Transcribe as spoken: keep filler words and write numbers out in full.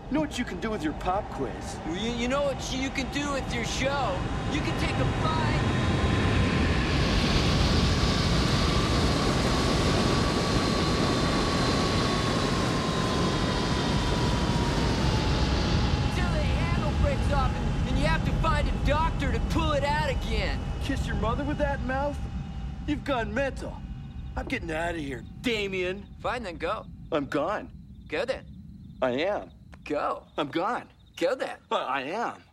You know what you can do with your pop quiz? You, you know what you can do with your show? You can take a flight. Till the handle breaks off and, and you have to find a doctor to pull it out again. Kiss your mother with that mouth? You've gone mental. I'm getting out of here, Damien. Fine, then go. I'm gone. Go then. I am. Go. I'm gone. Go then. I am.